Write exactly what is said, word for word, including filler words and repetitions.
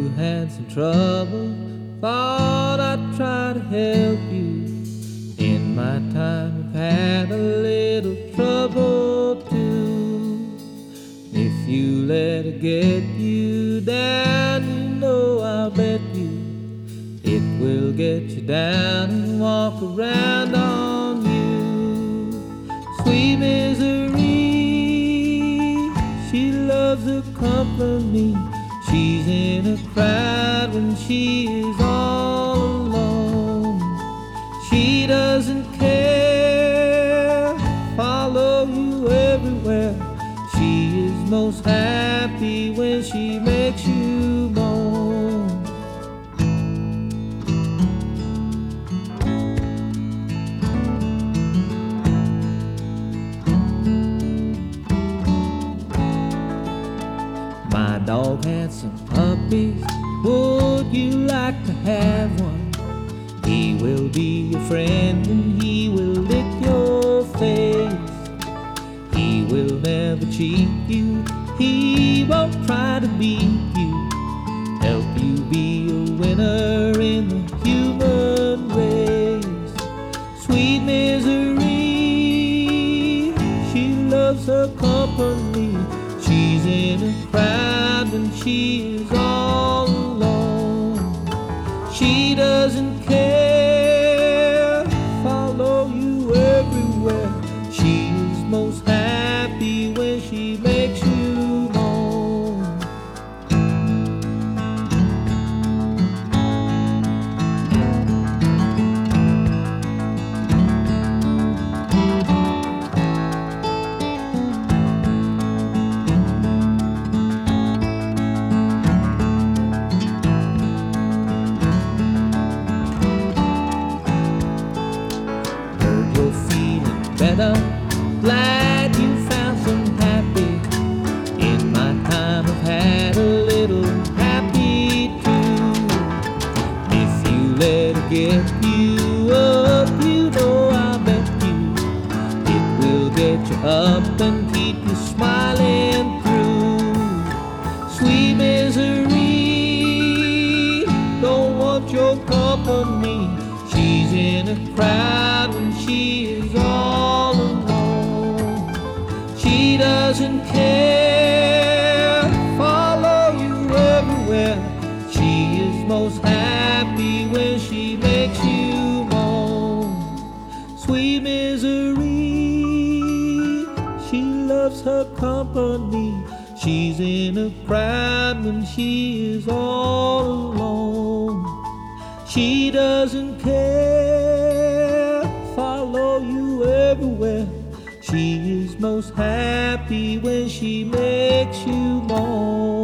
had some trouble, thought I'd try to help you. In my time I've had a little trouble too. If you let it get you down, you know I'll bet you it will get you down and walk around on you. Sweet misery, she loves her company. She's in a crowd when she is all alone. She doesn't care, follow you everywhere. She is most happy when she makes you moan. My dog had some puppies, would you like to have one? He will be your friend and he will lick your face. He will never cheat you, he won't try to beat you, help you be a winner in the human race. Sweet misery, she loves her company. She's in a crowd when she is all alone. She doesn't care, follow you everywhere. She is most happy when she makes you moan. Better, glad you found some happy. In my time I've had a little happy too. If you let it get you up, you know I'll bet you it will get you up and keep you smiling through. Sweet misery, don't want your company. She's in a crowd when she is all alone. She doesn't care, follow you everywhere. She is most happy when she makes you moan. Sweet misery, she loves her company. She's in a crowd when she is all alone. She doesn't care, follow you everywhere. She is most happy when she makes you moan.